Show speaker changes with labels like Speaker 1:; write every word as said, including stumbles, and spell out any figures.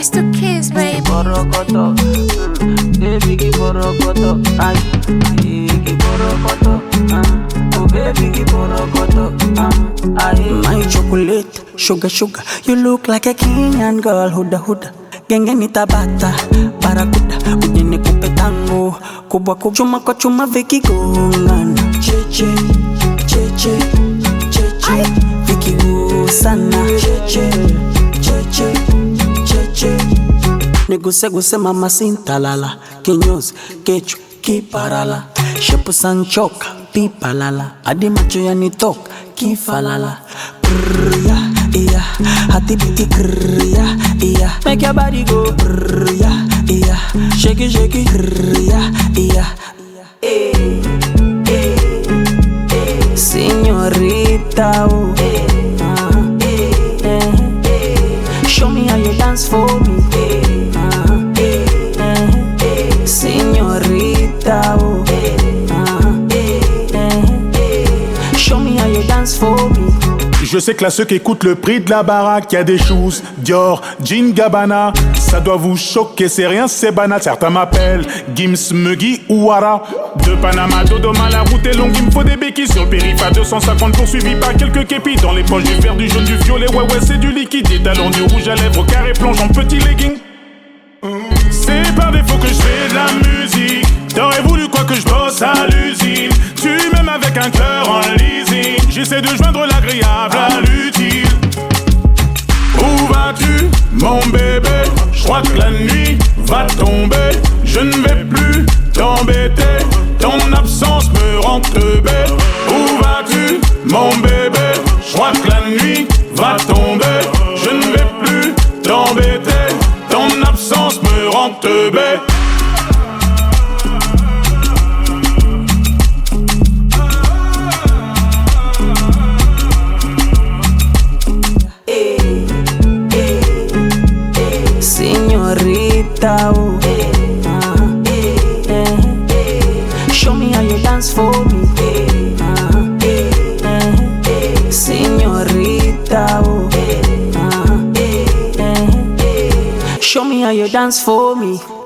Speaker 1: I still kiss, baby.
Speaker 2: Borokoto, mm, baby ki borokoto, ay, ki borokoto, ah, oh baby ki borokoto, ah, ay.
Speaker 3: My chocolate, sugar sugar, you look like a Kenyan girl, huda huda. Genge nitabata, barakuda, uje nikupe tango, kubwa kubwa, chuma kwa chuma vikigongana. Cheche, cheche, cheche, vikigusana. Cheche, cheche, cheche. Neguse guse mama sintalala, kinyozi, kechu, kiparala. Shepu sanchoka, pipalala, adi macho yanitoka, kifalala. Brrr, yeah, yeah, hati biti grrr, yeah, yeah. Make your body go brrr, yeah, yeah. Shake it, shake it, grrr, yeah, yeah. Hey, hey, hey. Señorita, oh. Uh-huh. Hey, hey. Show me how you dance for me. Uh-huh. Hey, hey. Señorita, oh. Uh-huh. Hey, show me how you dance for me.
Speaker 4: Je sais que là ceux qui écoutent le prix de la baraque, y a des choses Dior, Jean Gabbana. Ça doit vous choquer, c'est rien, c'est banal. Certains m'appellent Gims, Muggy ou Wara. De Panama, Dodoma, la route est longue, il me faut des béquilles. Sur le périph' à deux cent cinquante poursuivi par quelques képis. Dans les poches du vert, du jaune, du violet, ouais ouais c'est du liquide. Des talons, du rouge à lèvres, au carré plonge en petit legging. C'est par défaut que je fais de la musique. T'aurais voulu quoi que je bosse à l'usine. Tu m'aimes avec un cœur en leasing. J'essaie de joindre l'agréable à l'utile. Où vas-tu, mon bébé? Je crois que la nuit va tomber. Je ne vais plus t'embêter. Ton absence me rend teubé. Où vas-tu, mon bébé? Je crois que la nuit va tomber. Je ne vais plus t'embêter. Ton absence me rend teubé.
Speaker 3: Señorita, oh. Uh-huh. Show me how you dance for me. Uh-huh. Señorita, oh. Uh-huh. Show me how you dance for me.